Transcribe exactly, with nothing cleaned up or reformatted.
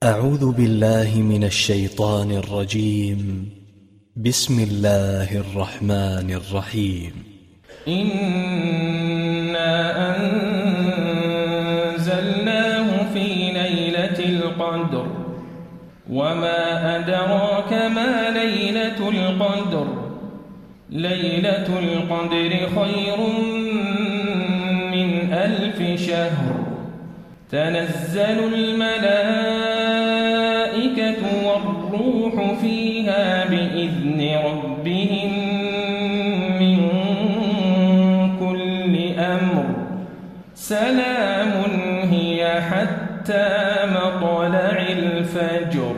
أعوذ بالله من الشيطان الرجيم. بسم الله الرحمن الرحيم. إنا أنزلناه في ليلة القدر وما أدراك ما ليلة القدر ليلة القدر خير من ألف شهر تنزل الملائكة والروح فيها بإذن ربهم من كل أمر سلام هي حتى مطلع الفجر.